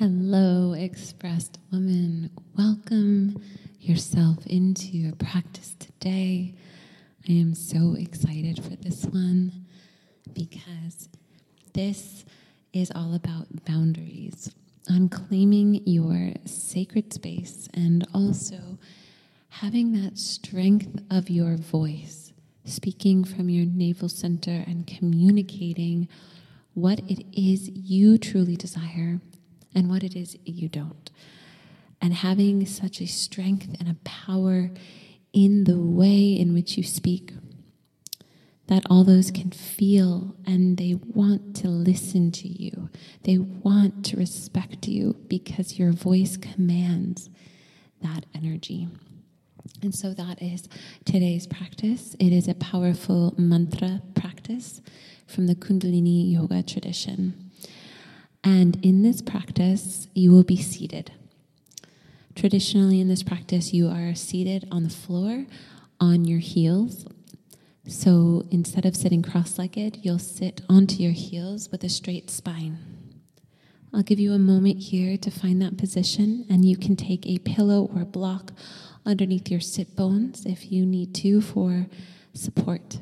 Hello, expressed woman. Welcome yourself into your practice today. I am so excited for this one because this is all about boundaries, on claiming your sacred space and also having that strength of your voice, speaking from your navel center and communicating what it is you truly desire and what it is you don't. And having such a strength and a power in the way in which you speak that all those can feel, and they want to listen to you. They want to respect you because your voice commands that energy. And so that is today's practice. It is a powerful mantra practice from the Kundalini yoga tradition. And in this practice, you will be seated. Traditionally in this practice, you are seated on the floor on your heels. So instead of sitting cross-legged, you'll sit onto your heels with a straight spine. I'll give you a moment here to find that position, and you can take a pillow or a block underneath your sit bones if you need to for support.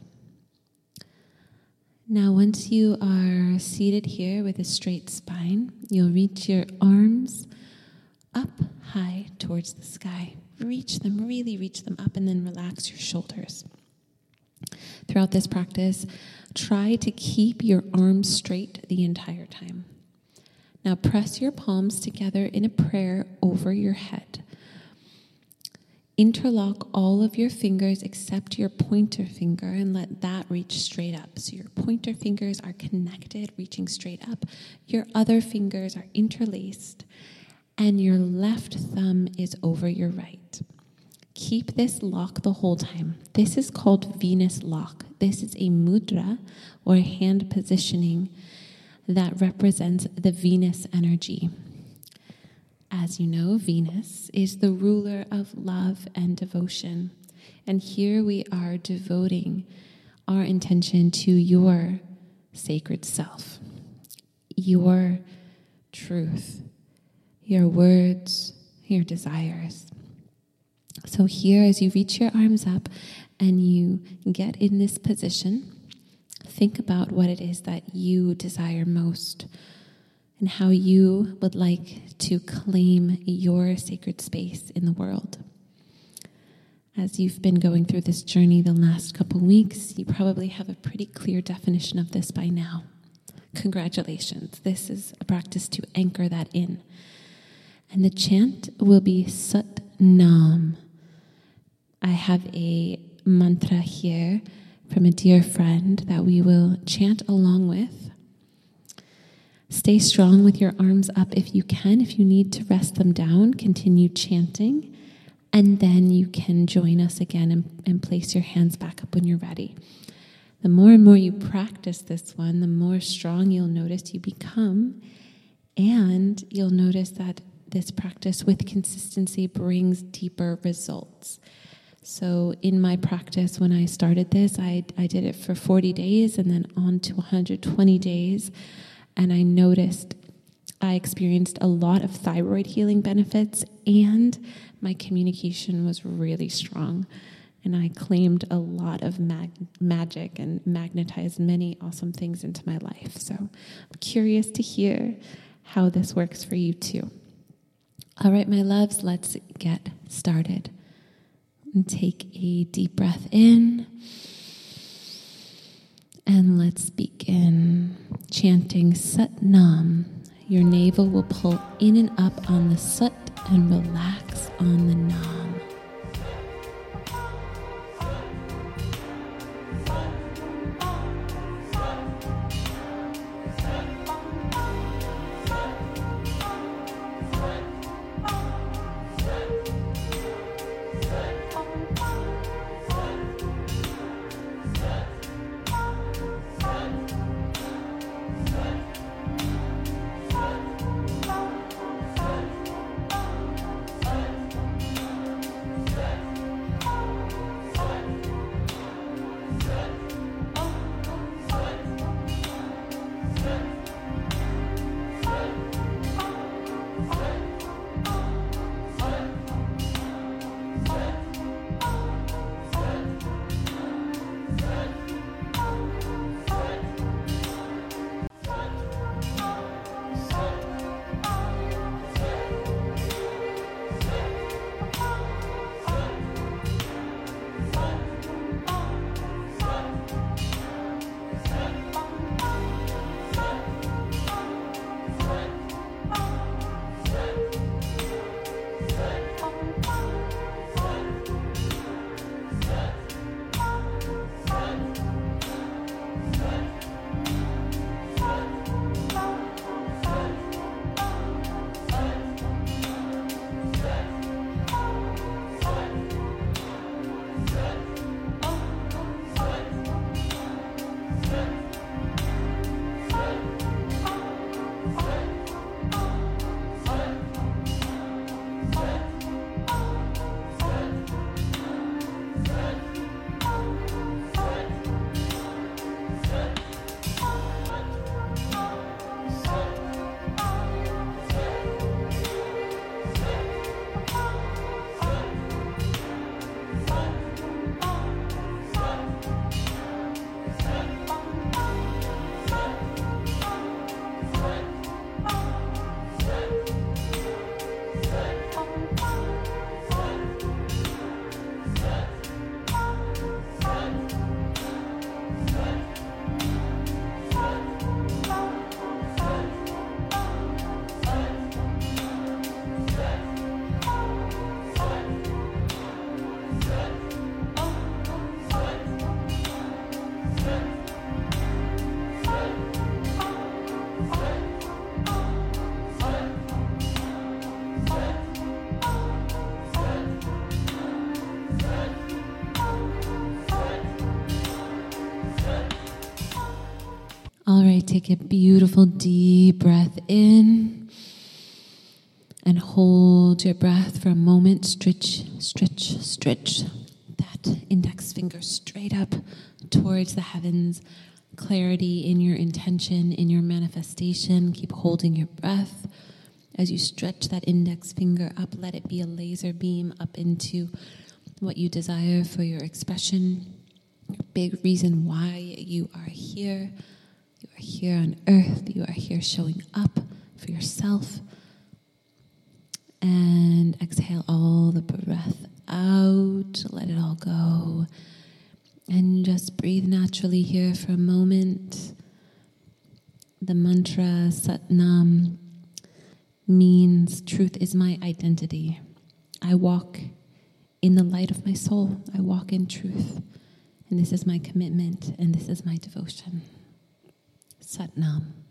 Now, once you are seated here with a straight spine, you'll reach your arms up high towards the sky. Reach them, really reach them up, and then relax your shoulders. Throughout this practice, try to keep your arms straight the entire time. Now, press your palms together in a prayer over your head. Interlock all of your fingers except your pointer finger and let that reach straight up. So your pointer fingers are connected, reaching straight up. Your other fingers are interlaced, and your left thumb is over your right. Keep this lock the whole time. This is called Venus lock. This is a mudra or a hand positioning that represents the Venus energy. As you know, Venus is the ruler of love and devotion. And here we are devoting our intention to your sacred self, your truth, your words, your desires. So here, as you reach your arms up and you get in this position, think about what it is that you desire most and how you would like to claim your sacred space in the world. As you've been going through this journey the last couple weeks, you probably have a pretty clear definition of this by now. Congratulations. This is a practice to anchor that in. And the chant will be Sat Nam. I have a mantra here from a dear friend that we will chant along with. Stay strong with your arms up if you can. If you need to rest them down, continue chanting. And then you can join us again and place your hands back up when you're ready. The more and more you practice this one, the more strong you'll notice you become. And you'll notice that this practice with consistency brings deeper results. So in my practice, when I started this, I did it for 40 days and then on to 120 days. And I noticed I experienced a lot of thyroid healing benefits, and my communication was really strong. And I claimed a lot of magic and magnetized many awesome things into my life. So I'm curious to hear how this works for you too. All right, my loves, let's get started. And take a deep breath in. And let's begin chanting Sat Nam. Your navel will pull in and up on the Sat and relax on the Nam. All right, take a beautiful deep breath in and hold your breath for a moment. Stretch, stretch, stretch that index finger straight up towards the heavens. Clarity in your intention, in your manifestation. Keep holding your breath. As you stretch that index finger up, let it be a laser beam up into what you desire for your expression. Your big reason why you are here. You are here on earth. You are here showing up for yourself. And exhale all the breath out. Let it all go. And just breathe naturally here for a moment. The mantra Sat Nam means truth is my identity. I walk in the light of my soul. I walk in truth. And this is my commitment and this is my devotion. Sat Nam.